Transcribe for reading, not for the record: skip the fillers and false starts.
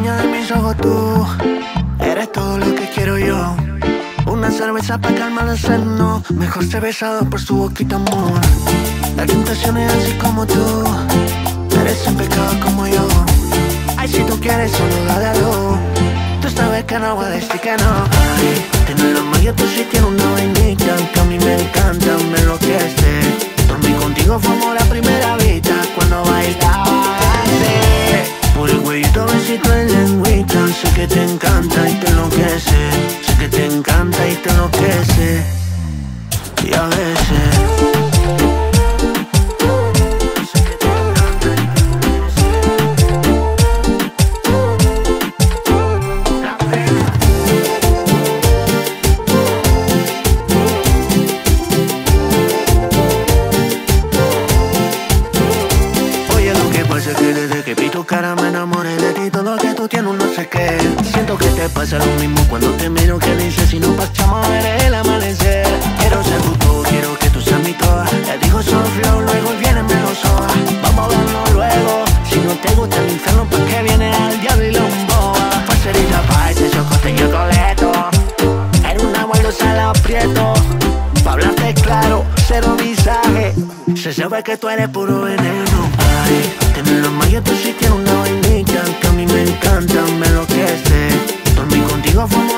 dueña de mis ojos tú. Eres todo lo que quiero yo. Una cerveza para calmar el seno. Mejor ser besado por su boquita, amor. La tentación es así como tú. Eres un pecado como yo. Ay, si tú quieres solo dale algo. Tú sabes que no voy a decir que no. Ay, tienes la magia, tú sí tienes una vainita que a mí me encanta, me enloquece. Dormí contigo fue amor a primera vista cuando bailaste. Por el huevito, besito en lengüita. Sé que te encanta y te enloquece. Sé que te encanta y te enloquece. Y a veces me enamoré de ti, todo lo que tú tienes, no sé qué. Siento que te pasa lo mismo cuando te miro, que dices si no pasamos a ver el amanecer. Quiero ser tu todo, quiero que tú seas mi toda. Te digo solo flow, luego viene menos soa. Vamos a vernos luego, si no te gusta el infierno, ¿pa' qué viene al diablo y lomboa? Parcerita pa' ese chocote y el coleto. Eres un abuelo salado prieto. Pa' hablarte claro, cero visaje. Se sabe que tú eres puro veneno. Ay, tienes la magia, tú sí tienes una vainita que a mí me encanta, me enloquece. Dormí contigo fue